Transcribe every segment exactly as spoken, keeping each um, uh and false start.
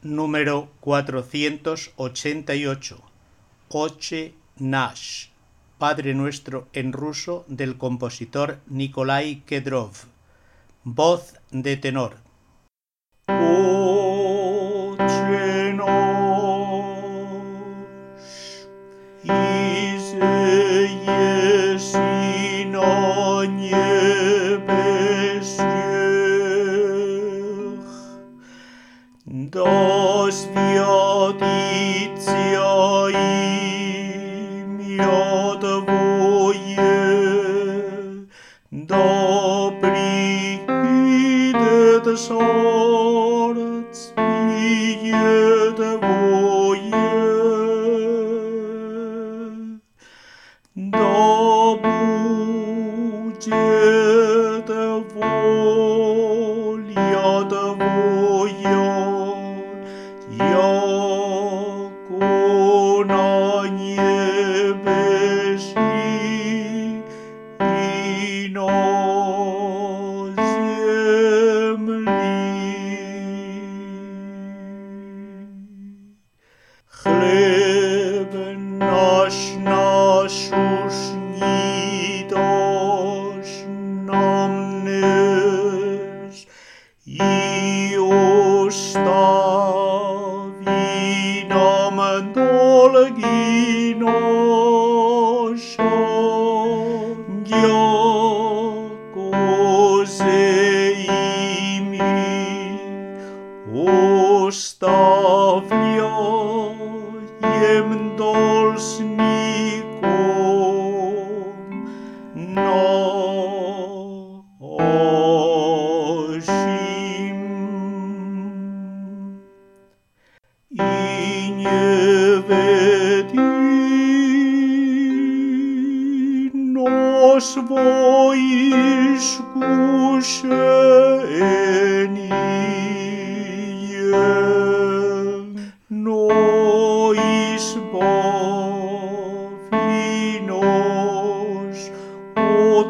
Número cuatrocientos ochenta y ocho. Oche Nash, Padre Nuestro en ruso del compositor Nikolai Kedrov. Voz de tenor. Oche Nash, ize jesi na niebesiech, da sviatitia imia Tvoje, da priidet carstwie Tvoje, da будет воля Твоя, яко на небеси и на земли. Хлеб наш насущный дашь нам днесь, и остави нам долги наши, яко се и мы оставляем должником нашим. И не веди нас во искушение, но избави нас от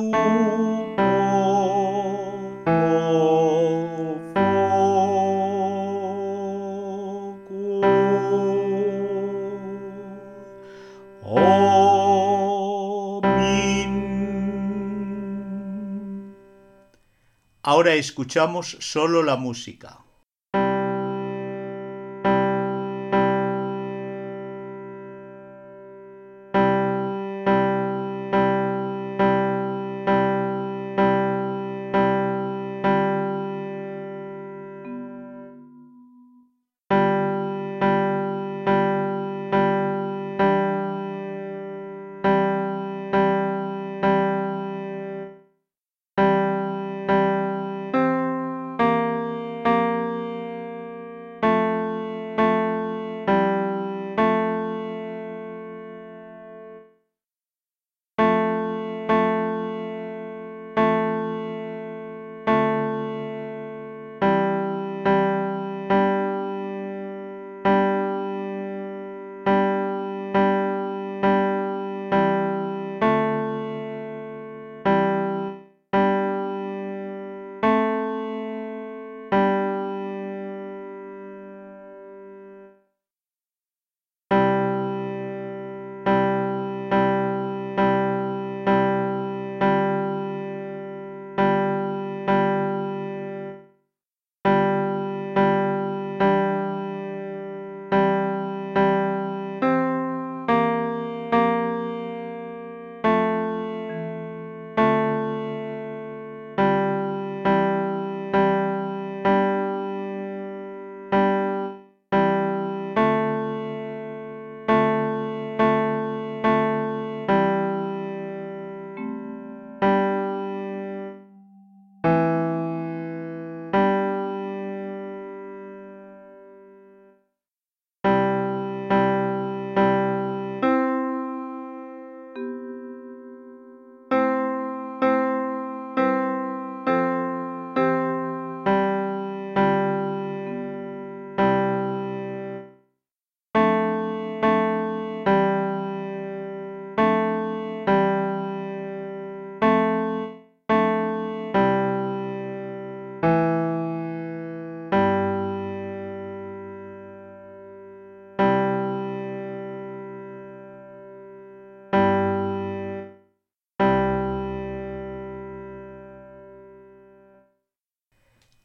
lupavого. Amén. Ahora escuchamos solo la música.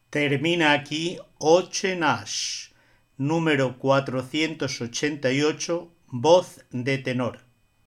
Termina aquí Oche Nash, número cuatrocientos ochenta y ocho, voz de tenor.